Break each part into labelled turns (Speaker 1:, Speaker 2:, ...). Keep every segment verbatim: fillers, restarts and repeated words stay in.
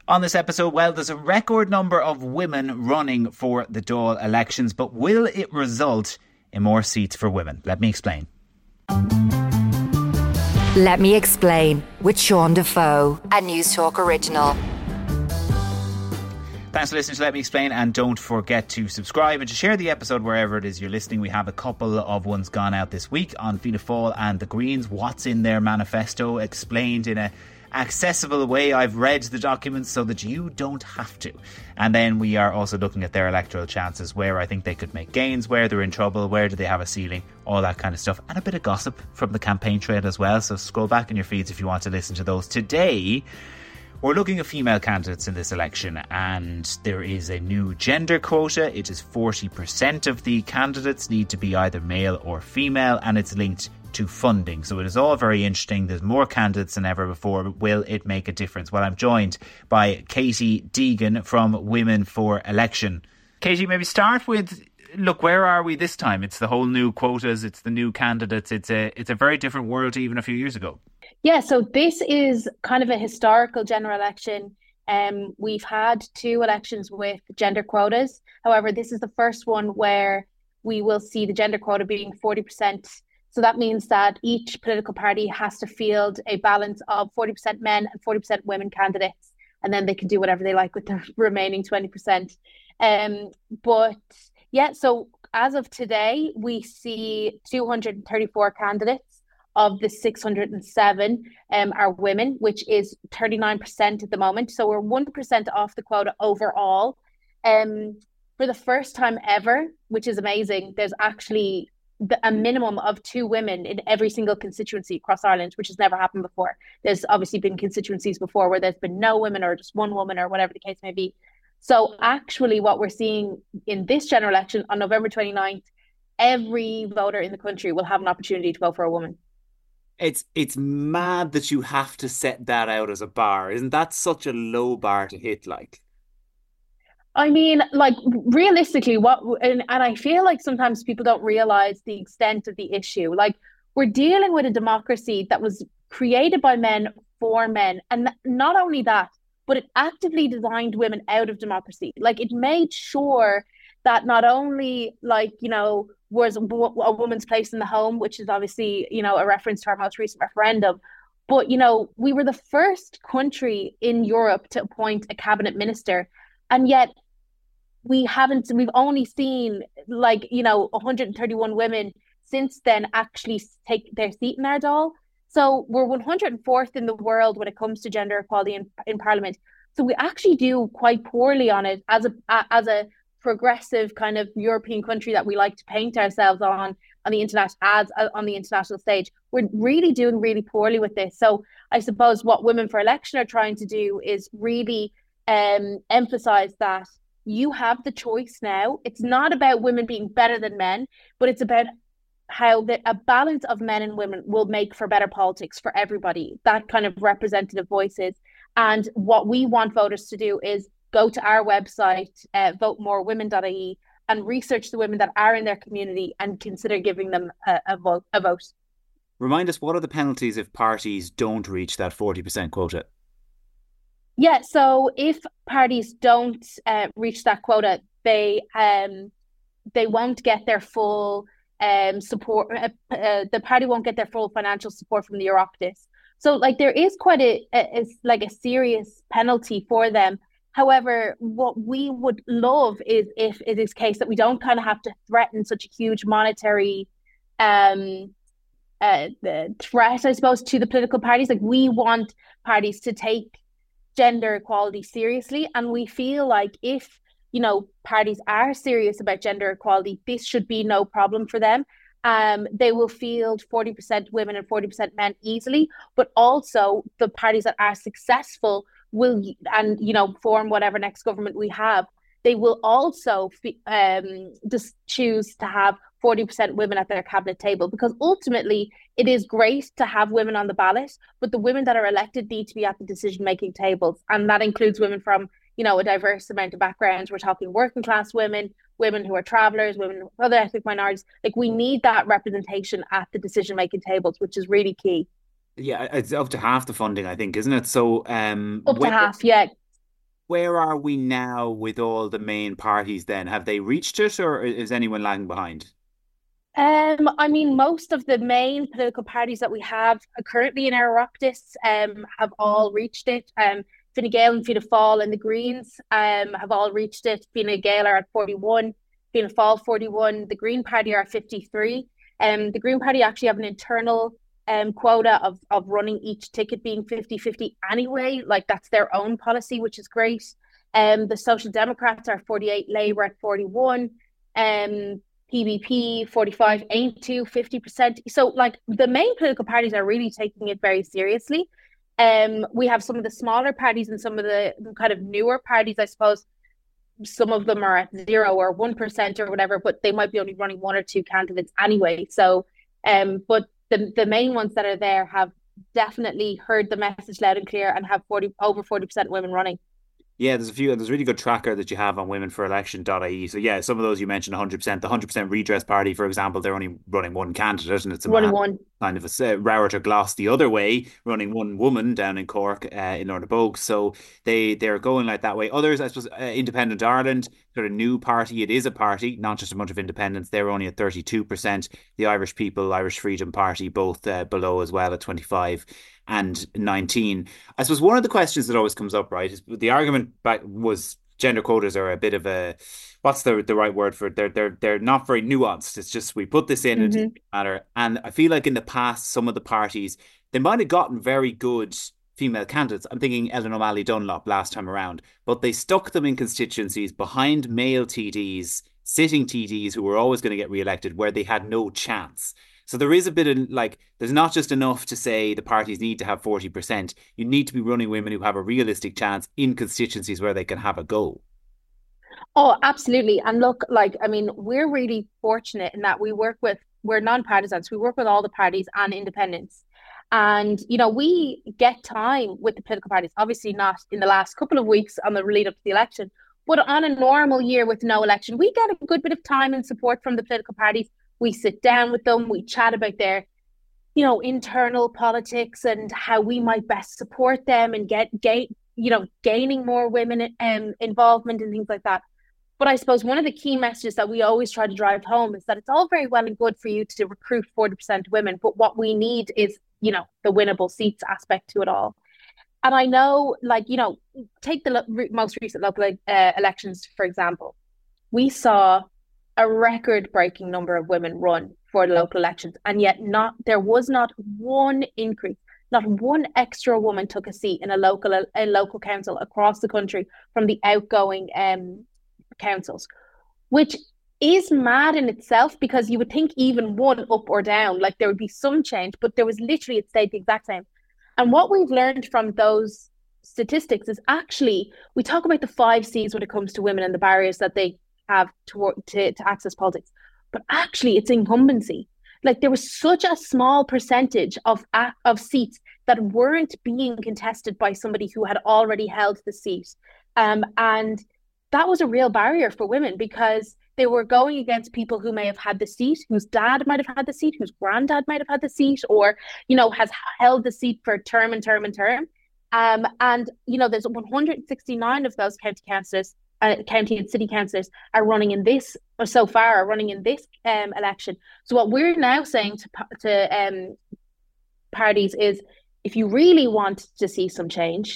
Speaker 1: On this episode, well, there's a record number of women running for the Dáil elections, but will it result in more seats for women? Let me explain.
Speaker 2: Let Me Explain with Sean Defoe, a News Talk original.
Speaker 1: Thanks for listening to Let Me Explain, and don't forget to subscribe and to share the episode wherever it is you're listening. We have a couple of ones gone out this week on Fianna Fáil and the Greens. What's in their manifesto, explained in a accessible way. I've read the documents so that you don't have to. And then we are also looking at their electoral chances, where I think they could make gains, where they're in trouble, where do they have a ceiling, all that kind of stuff, and a bit of gossip from the campaign trail as well. So scroll back in your feeds if you want to listen to those. Today we're looking at female candidates in this election, and there is a new gender quota. It is forty percent of the candidates need to be either male or female, and it's linked to funding. So it is all very interesting. There's more candidates than ever before. Will it make a difference? Well, I'm joined by Katie Deegan from Women for Election. Katie, maybe start with, look, where are we this time? It's the whole new quotas, it's the new candidates. It's a it's a very different world to even a few years ago.
Speaker 3: Yeah, so this is kind of a historical general election. Um, we've had two elections with gender quotas. However, this is the first one where we will see the gender quota being forty percent. So that means that each political party has to field a balance of forty percent men and forty percent women candidates, and then they can do whatever they like with the remaining twenty percent. Um, but yeah, so as of today, we see two hundred thirty-four candidates. Of the six hundred seven um, are women, which is thirty-nine percent at the moment. So we're one percent off the quota overall. Um, for the first time ever, which is amazing, there's actually a minimum of two women in every single constituency across Ireland, which has never happened before. There's obviously been constituencies before where there's been no women or just one woman or whatever the case may be. So actually what we're seeing in this general election on November twenty-ninth, every voter in the country will have an opportunity to vote for a woman.
Speaker 4: It's it's mad that you have to set that out as a bar. Isn't that such a low bar to hit, like?
Speaker 3: I mean, like, realistically, what, and, and I feel like sometimes people don't realize the extent of the issue. Like, we're dealing with a democracy that was created by men for men. And not only that, but it actively designed women out of democracy. Like, it made sure that not only, like, you know, was a woman's place in the home, which is obviously, you know, a reference to our most recent referendum, but, you know, we were the first country in Europe to appoint a cabinet minister. And yet we haven't, we've only seen like, you know, one hundred thirty-one women since then actually take their seat in our Dáil. So we're one hundred fourth in the world when it comes to gender equality in, in Parliament. So we actually do quite poorly on it as a, as a progressive kind of European country that we like to paint ourselves on, on the international, as uh, on the international stage. We're really doing really poorly with this. So I suppose what Women for Election are trying to do is really um, emphasize that you have the choice now. It's not about women being better than men, but it's about how the, a balance of men and women will make for better politics for everybody, that kind of representative voices. And what we want voters to do is go to our website, uh, vote more women dot I E, and research the women that are in their community and consider giving them a, a, vote, a vote.
Speaker 4: Remind us, what are the penalties if parties don't reach that forty percent quota?
Speaker 3: Yeah, so if parties don't uh, reach that quota, they um they won't get their full um support. Uh, uh, the party won't get their full financial support from the Oireachtas. So, like, there is quite a, a, a like a serious penalty for them. However, what we would love is if it is the case that we don't kind of have to threaten such a huge monetary um uh, threat, I suppose, to the political parties. Like, we want parties to take gender equality seriously, and we feel like if, you know, parties are serious about gender equality, this should be no problem for them. Um, they will field forty percent women and forty percent men easily, but also the parties that are successful will, and, you know, form whatever next government we have, they will also um, just choose to have forty percent women at their cabinet table, because ultimately it is great to have women on the ballot, but the women that are elected need to be at the decision-making tables. And that includes women from, you know, a diverse amount of backgrounds. We're talking working class women, women who are travellers, women, other ethnic minorities. Like, we need that representation at the decision-making tables, which is really key.
Speaker 4: Yeah, it's up to half the funding, I think, isn't it? So um,
Speaker 3: up to half, yeah.
Speaker 4: Where are we now with all the main parties then? Have they reached it, or is anyone lagging behind?
Speaker 3: Um, I mean, most of the main political parties that we have currently in our Oireachtas um have all reached it. Um, Fine Gael and Fianna Fáil and the Greens um have all reached it. Fine Gael are at forty-one, Fianna Fáil forty-one, the Green Party are at fifty-three. Um, the Green Party actually have an internal um quota of of running each ticket being fifty-fifty anyway. Like that's their own policy, which is great. Um, the Social Democrats are forty-eight, Labour at forty-one. Um, P B P forty-five, ain't to fifty percent. So like the main political parties are really taking it very seriously. Um, we have some of the smaller parties and some of the kind of newer parties, I suppose. Some of them are at zero or one percent or whatever, but they might be only running one or two candidates anyway. So, um, but the the main ones that are there have definitely heard the message loud and clear and have forty over forty percent women running.
Speaker 4: Yeah, there's a few. There's a really good tracker that you have on women for election dot I E. So yeah, some of those you mentioned one hundred percent. The one hundred percent Redress Party, for example, they're only running one candidate, and it's a
Speaker 3: Running
Speaker 4: man
Speaker 3: one.
Speaker 4: kind of a uh, Rowert or Gloss the other way, running one woman down in Cork, uh, in Lorna Bogue. So they they're going like that way. Others, I suppose, uh, Independent Ireland, sort of new party. It is a party, not just a bunch of independents. They're only at thirty-two percent. The Irish People, Irish Freedom Party, both uh, below as well at twenty-five and nineteen. I suppose one of the questions that always comes up, right, is the argument back was gender quotas are a bit of a, what's the the right word for it? They're they're they're not very nuanced. It's just we put this in and it
Speaker 3: Mm-hmm.
Speaker 4: doesn't matter. And I feel like in the past, some of the parties they might have gotten very good female candidates. I'm thinking Ellen O'Malley Dunlop last time around, but they stuck them in constituencies behind male T Ds, sitting T Ds who were always going to get re-elected, where they had no chance. So there is a bit of like, there's not just enough to say the parties need to have forty percent. You need to be running women who have a realistic chance in constituencies where they can have a go.
Speaker 3: Oh, absolutely. And look, like, I mean, we're really fortunate in that we work with, we're non-partisans. We work with all the parties and independents. And, you know, we get time with the political parties, obviously not in the last couple of weeks on the lead up to the election, but on a normal year with no election, we get a good bit of time and support from the political parties. We sit down with them, we chat about their, you know, internal politics and how we might best support them and get, get you know, gaining more women um, involvement and things like that. But I suppose one of the key messages that we always try to drive home is that it's all very well and good for you to recruit forty percent women, but what we need is, you know, the winnable seats aspect to it all. And I know, like, you know, take the lo- most recent local uh, elections, for example. We saw a record-breaking number of women run for the local elections, and yet not there was not one increase, not one extra woman took a seat in a local a local council across the country from the outgoing um councils, which is mad in itself because you would think even one up or down, like there would be some change, but there was literally, it stayed the exact same. And what we've learned from those statistics is actually, we talk about the five C's when it comes to women and the barriers that they have to, to, to access politics, but actually it's incumbency. Like there was such a small percentage of of seats that weren't being contested by somebody who had already held the seat. Um, and that was a real barrier for women because they were going against people who may have had the seat, whose dad might have had the seat, whose granddad might have had the seat, or, you know, has held the seat for term and term and term. Um, and, you know, there's one hundred sixty-nine of those county councillors, uh, county and city councillors are running in this, or so far are running in this um, election. So what we're now saying to, to um, parties is, if you really want to see some change,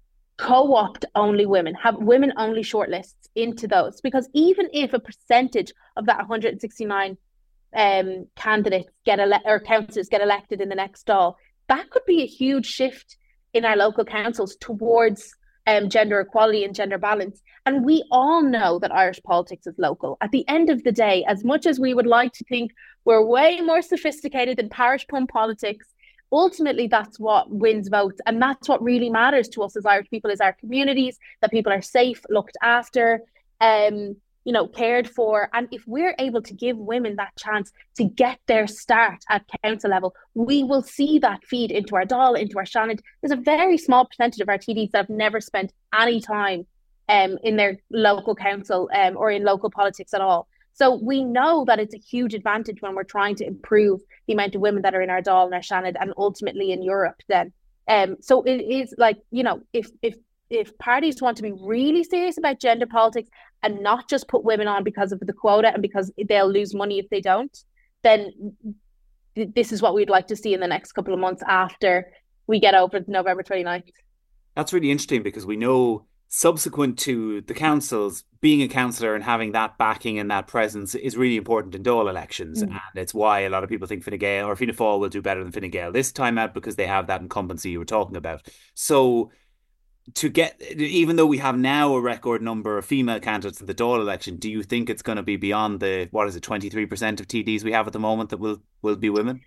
Speaker 3: co-opt only women, have women only shortlists into those, because even if a percentage of that one hundred sixty-nine um, candidates get ele- or councillors get elected in the next Dáil, that could be a huge shift in our local councils towards um, gender equality and gender balance. And we all know that Irish politics is local. At the end of the day, as much as we would like to think we're way more sophisticated than parish pump politics, ultimately that's what wins votes, and that's what really matters to us as Irish people, is our communities, that people are safe, looked after, um you know, cared for. And if we're able to give women that chance to get their start at council level, we will see that feed into our Dáil, into our Seanad. There's a very small percentage of our T Ds that have never spent any time um in their local council um or in local politics at all. So we know that it's a huge advantage when we're trying to improve the amount of women that are in our Dáil and our Seanad and ultimately in Europe then. Um, so it is like, you know, if if if parties want to be really serious about gender politics and not just put women on because of the quota and because they'll lose money if they don't, then th- this is what we'd like to see in the next couple of months after we get over November twenty-ninth.
Speaker 4: That's really interesting because we know subsequent to the councils, being a councillor and having that backing and that presence is really important in Dáil elections. Mm. And it's why a lot of people think Fine Gael or Fianna Fáil will do better than Fine Gael this time out, because they have that incumbency you were talking about. So to get, even though we have now a record number of female candidates in the Dáil election, do you think it's going to be beyond the, what is it, twenty-three percent of T Ds we have at the moment that will, will be women?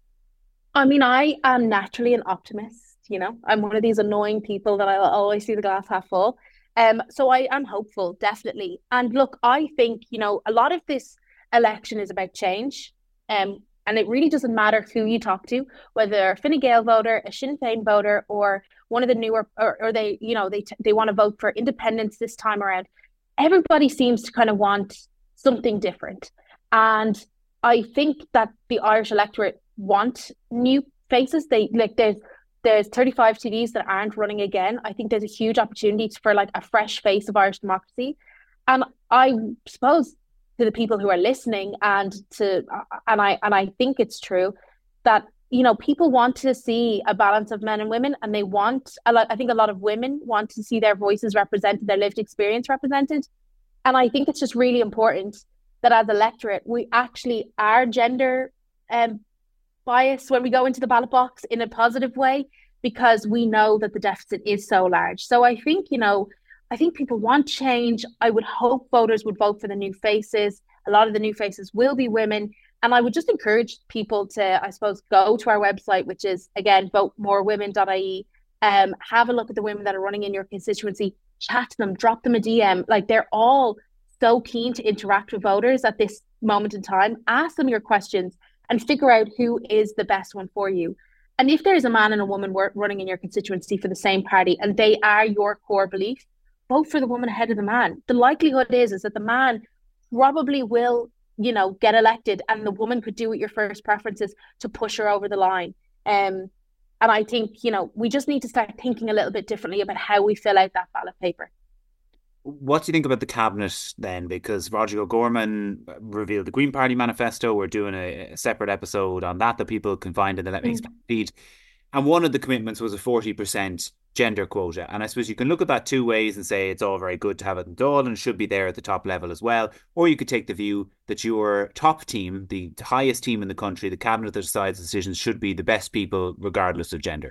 Speaker 3: I mean, I am naturally an optimist. You know, I'm one of these annoying people that I always see the glass half full. Um, so I am hopeful, definitely. And look, I think, you know, a lot of this election is about change. Um, and it really doesn't matter who you talk to, whether a Fine Gael voter, a Sinn Féin voter, or one of the newer, or, or they, you know, they they want to vote for independence this time around. Everybody seems to kind of want something different. And I think that the Irish electorate want new faces. They like there's There's thirty-five T Ds that aren't running again. I think there's a huge opportunity for like a fresh face of Irish democracy. And I suppose to the people who are listening and to, and I, and I think it's true that, you know, people want to see a balance of men and women, and they want, a lot, I think a lot of women want to see their voices represented, their lived experience represented. And I think it's just really important that as electorate, we actually are gender um, bias when we go into the ballot box in a positive way, because we know that the deficit is so large. So I think, you know, I think people want change. I would hope voters would vote for the new faces. A lot of the new faces will be women. And I would just encourage people to, I suppose, go to our website, which is, again, vote more women dot I E. Um, have a look at the women that are running in your constituency, chat to them, drop them a D M. Like, they're all so keen to interact with voters at this moment in time. Ask them your questions and figure out who is the best one for you. And if there is a man and a woman running in your constituency for the same party and they are your core belief, vote for the woman ahead of the man. The likelihood is, is that the man probably will, you know, get elected, and the woman could do what your first preference is to push her over the line. Um, and I think, you know, we just need to start thinking a little bit differently about how we fill out that ballot paper.
Speaker 4: What do you think about the cabinet then? Because Roger O'Gorman revealed the Green Party manifesto. We're doing a, a separate episode on that that people can find in the Let Me Explain feed. And one of the commitments was a forty percent gender quota. And I suppose you can look at that two ways and say it's all very good to have it in Dáil and it should be there at the top level as well. Or you could take the view that your top team, the highest team in the country, the cabinet that decides decisions, should be the best people regardless of gender.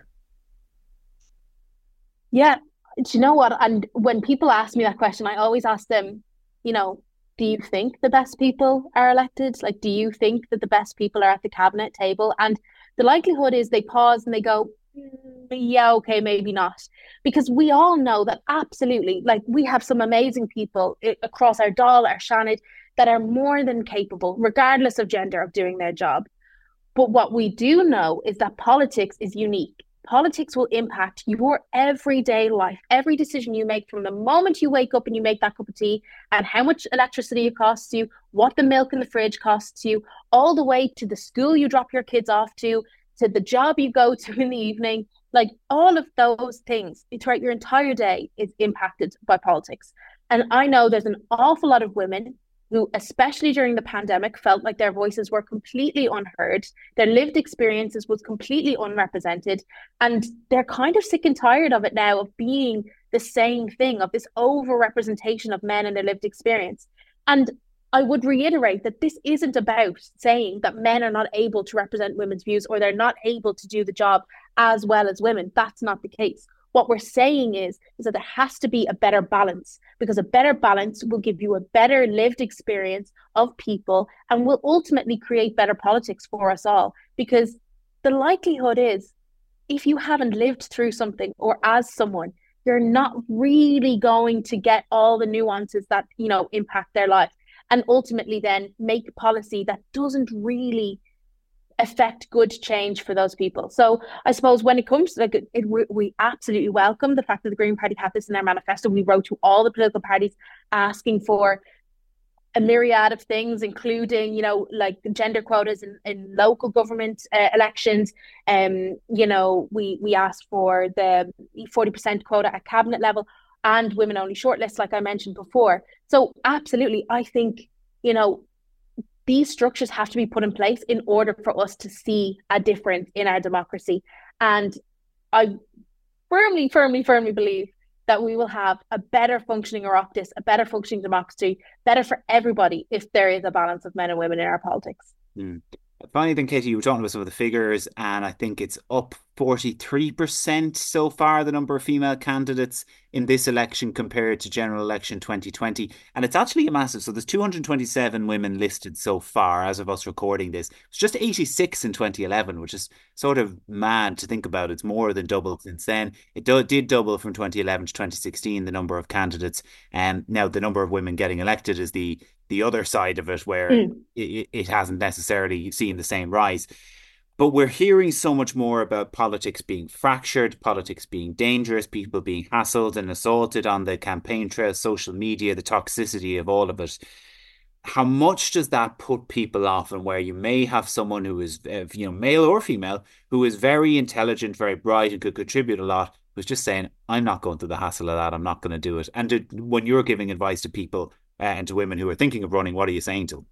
Speaker 3: Yeah. Do you know what? And when people ask me that question, I always ask them, you know, do you think the best people are elected? Like, do you think that the best people are at the cabinet table? And the likelihood is they pause and they go, mm, yeah, okay, maybe not. Because we all know that absolutely, like, we have some amazing people across our Dáil, our Seanad, that are more than capable, regardless of gender, of doing their job. But what we do know is that politics is unique. Politics will impact your everyday life, every decision you make from the moment you wake up and you make that cup of tea, and how much electricity it costs you, what the milk in the fridge costs you, all the way to the school you drop your kids off to, to the job you go to in the evening. Like, all of those things throughout your entire day is impacted by politics. And I know there's an awful lot of women who, especially during the pandemic, felt like their voices were completely unheard. Their lived experiences was completely unrepresented. And they're kind of sick and tired of it now, of being the same thing, of this over-representation of men and their lived experience. And I would reiterate that this isn't about saying that men are not able to represent women's views or they're not able to do the job as well as women. That's not the case. What we're saying is, is that there has to be a better balance, because a better balance will give you a better lived experience of people and will ultimately create better politics for us all. Because the likelihood is, if you haven't lived through something or as someone, you're not really going to get all the nuances that, you know, impact their life, and ultimately then make policy that doesn't really affect good change for those people. So I suppose when it comes to, like, it, it, we absolutely welcome the fact that the Green Party had this in their manifesto. We wrote to all the political parties asking for a myriad of things, including, you know, like gender quotas in, in local government uh, elections. Um, you know, we we asked for the forty percent quota at cabinet level and women only shortlists, like I mentioned before. So absolutely, I think, you know, these structures have to be put in place in order for us to see a difference in our democracy. And I firmly, firmly, firmly believe that we will have a better functioning Oireachtas, a better functioning democracy, better for everybody if there is a balance of men and women in our politics.
Speaker 4: Mm. Finally then, Katie, you were talking about some of the figures, and I think it's up forty-three percent so far, the number of female candidates in this election compared to general election twenty twenty. And it's actually a massive, so there's two hundred twenty-seven women listed so far as of us recording this. It's just eighty-six in twenty eleven, which is sort of mad to think about. It's more than doubled since then. It do, did double from twenty eleven to twenty sixteen, the number of candidates. And now the number of women getting elected is the the other side of it, where mm. it, it hasn't necessarily seen the same rise. But we're hearing so much more about politics being fractured, politics being dangerous, people being hassled and assaulted on the campaign trail, social media, the toxicity of all of it. How much does that put people off, and where you may have someone who is, uh, you know, male or female, who is very intelligent, very bright, and could contribute a lot, who's just saying, I'm not going through the hassle of that, I'm not going to do it. And to, when you're giving advice to people, Uh, and to women who are thinking of running, what are you saying to them?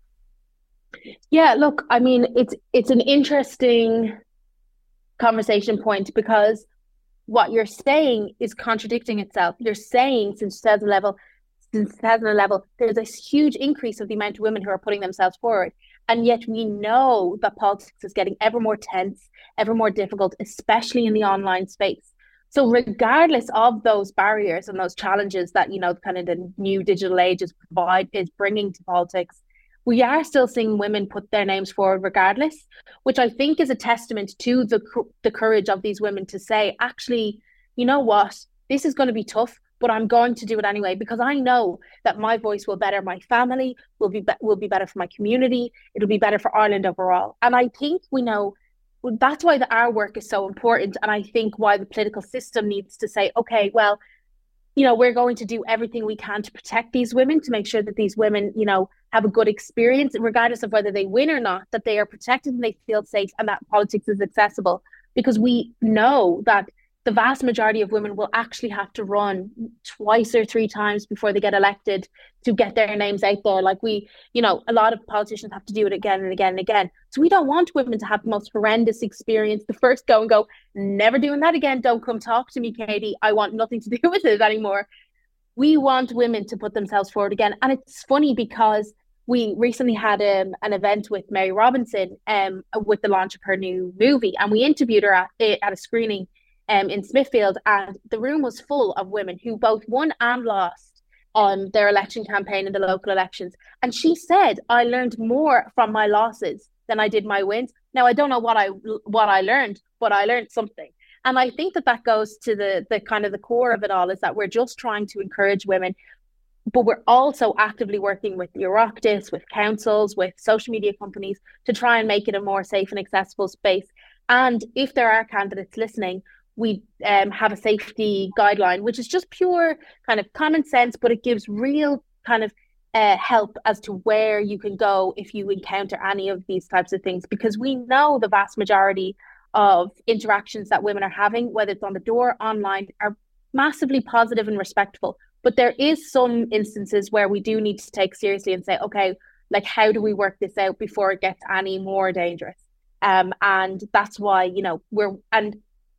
Speaker 3: Yeah, look, I mean, it's it's an interesting conversation point, because what you're saying is contradicting itself. You're saying since two thousand eleven, since two thousand eleven, there's a huge increase of the amount of women who are putting themselves forward. And yet we know that politics is getting ever more tense, ever more difficult, especially in the online space. So regardless of those barriers and those challenges that, you know, kind of the new digital age is provide is bringing to politics, we are still seeing women put their names forward regardless, which I think is a testament to the the courage of these women to say, actually, you know what, this is going to be tough, but I'm going to do it anyway, because I know that my voice will better my family, will be, be will be better for my community, it'll be better for Ireland overall. And I think we know that's why the, our work is so important. And I think why the political system needs to say, okay, well, you know, we're going to do everything we can to protect these women, to make sure that these women, you know, have a good experience, regardless of whether they win or not, that they are protected and they feel safe, and that politics is accessible. Because we know that the vast majority of women will actually have to run twice or three times before they get elected to get their names out there. Like we, you know, a lot of politicians have to do it again and again and again. So we don't want women to have the most horrendous experience the first go and go, never doing that again. Don't come talk to me, Katie. I want nothing to do with it anymore. We want women to put themselves forward again. And it's funny because we recently had um, an event with Mary Robinson um, with the launch of her new movie. And we interviewed her at, at a screening Um, in Smithfield, and the room was full of women who both won and lost on um, their election campaign in the local elections. And she said, I learned more from my losses than I did my wins. Now, I don't know what I what I learned, but I learned something. And I think that that goes to the the kind of the core of it all, is that we're just trying to encourage women, but we're also actively working with the Oireachtas, with councils, with social media companies to try and make it a more safe and accessible space. And if there are candidates listening, we um, have a safety guideline, which is just pure kind of common sense, but it gives real kind of uh, help as to where you can go if you encounter any of these types of things. Because we know the vast majority of interactions that women are having, whether it's on the door, online, are massively positive and respectful. But there is some instances where we do need to take seriously and say, okay, like, how do we work this out before it gets any more dangerous? Um, and that's why, you know, we're, and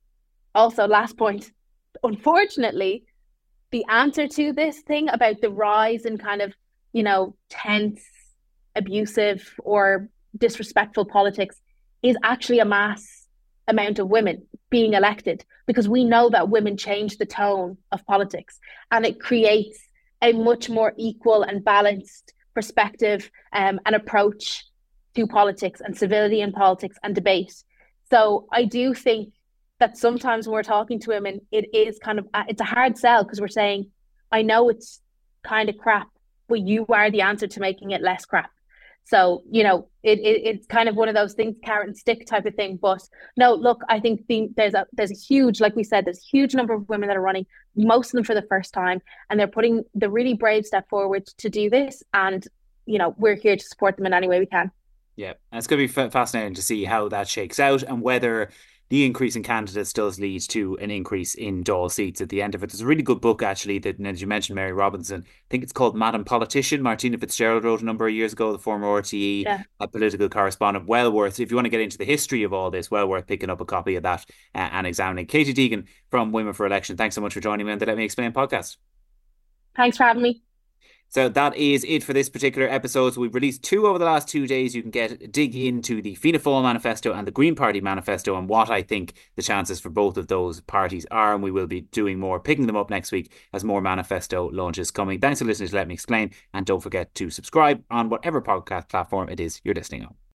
Speaker 3: also, last point, unfortunately, the answer to this thing about the rise in kind of, you know, tense, abusive or disrespectful politics is actually a mass amount of women being elected, because we know that women change the tone of politics, and it creates a much more equal and balanced perspective um, and approach to politics and civility in politics and debate. So I do think that sometimes when we're talking to women, it is kind of, it's a hard sell, because we're saying, I know it's kind of crap, but you are the answer to making it less crap. So, you know, it, it it's kind of one of those things, carrot and stick type of thing. But no, look, I think the, there's a there's a huge, like we said, there's a huge number of women that are running, most of them for the first time, and they're putting the really brave step forward to do this. And you know, we're here to support them in any way we can.
Speaker 4: Yeah, and it's going to be f- fascinating to see how that shakes out and whether the increase in candidates does lead to an increase in Dáil seats at the end of it. There's a really good book, actually, that, as you mentioned, Mary Robinson, I think it's called Madam Politician. Martina Fitzgerald wrote a number of years ago, the former R T E
Speaker 3: Yeah.
Speaker 4: a political correspondent. Well worth, if you want to get into the history of all this, well worth picking up a copy of that uh, and examining. Katie Deegan from Women for Election, thanks so much for joining me on the Let Me Explain podcast.
Speaker 3: Thanks for having me.
Speaker 4: So that is it for this particular episode. So we've released two over the last two days. You can get dig into the Fianna Fáil manifesto and the Green Party manifesto and what I think the chances for both of those parties are. And we will be doing more, picking them up next week as more manifesto launches coming. Thanks for listening to Let Me Explain. And don't forget to subscribe on whatever podcast platform it is you're listening on.